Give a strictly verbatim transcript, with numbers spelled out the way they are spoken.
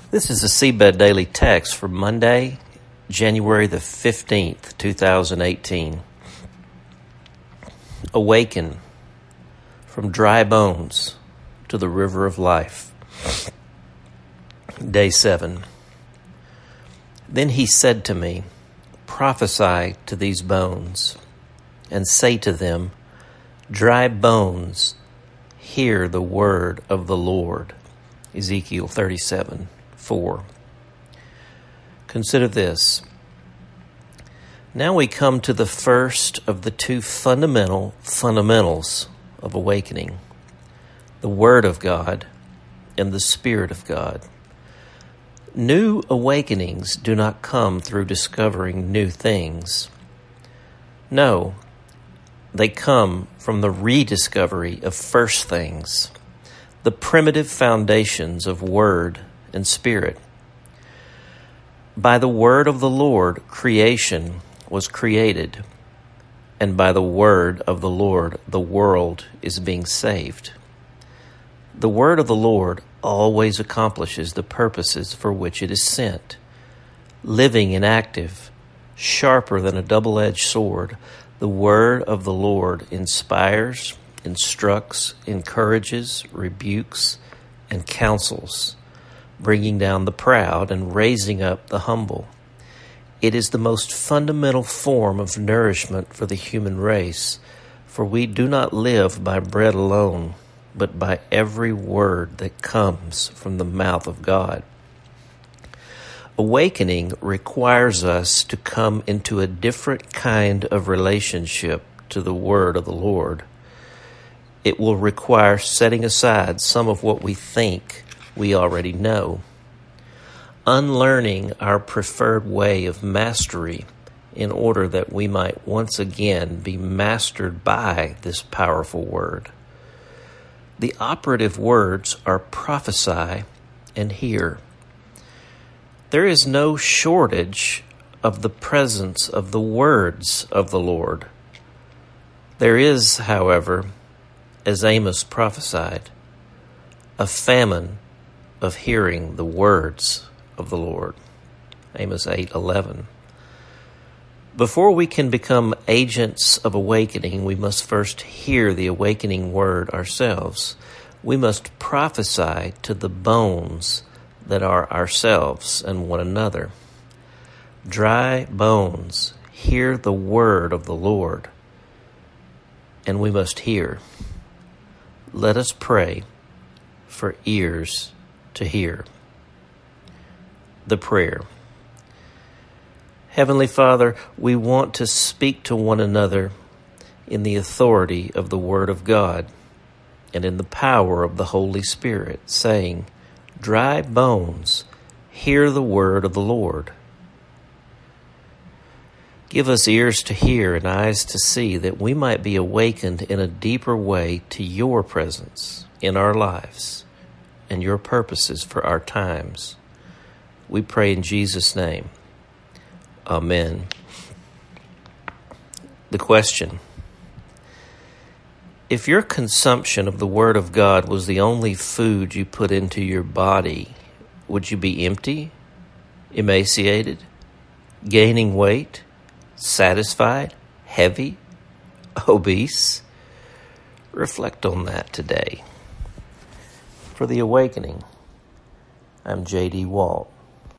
This is the Seedbed Daily Text for Monday, January the fifteenth, two thousand eighteen. Awaken from dry bones to the river of life. Day seven. Then he said to me, prophesy to these bones, and say to them, dry bones, hear the word of the Lord. Ezekiel thirty-seven, four. Consider this. Now we come to the first of the two fundamental fundamentals of awakening, the Word of God and the Spirit of God. New awakenings do not come through discovering new things. No, they come from the rediscovery of first things, the primitive foundations of Word and Spirit. By the word of the Lord, creation was created, and by the word of the Lord, the world is being saved. The word of the Lord always accomplishes the purposes for which it is sent. Living and active, sharper than a double-edged sword, the word of the Lord inspires, instructs, encourages, rebukes, and counsels, bringing down the proud and raising up the humble. It is the most fundamental form of nourishment for the human race, for we do not live by bread alone, but by every word that comes from the mouth of God. Awakening requires us to come into a different kind of relationship to the word of the Lord. It will require setting aside some of what we think we already know, unlearning our preferred way of mastery in order that we might once again be mastered by this powerful word. The operative words are prophesy and hear. There is no shortage of the presence of the words of the Lord. There is, however, as Amos prophesied, a famine of hearing the words of the Lord. Amos eight eleven. Before we can become agents of awakening, we must first hear the awakening word ourselves. We must prophesy to the bones that are ourselves and one another. Dry bones, hear the word of the Lord, and we must hear. Let us pray for ears to hear. The prayer. Heavenly Father, we want to speak to one another in the authority of the Word of God and in the power of the Holy Spirit, saying, dry bones, hear the word of the Lord. Give us ears to hear and eyes to see, that we might be awakened in a deeper way to your presence in our lives and your purposes for our times. We pray in Jesus' name. Amen. The question: if your consumption of the Word of God was the only food you put into your body, would you be empty, emaciated, gaining weight, satisfied, heavy, obese? Reflect on that today. For The Awakening, I'm J D Walt.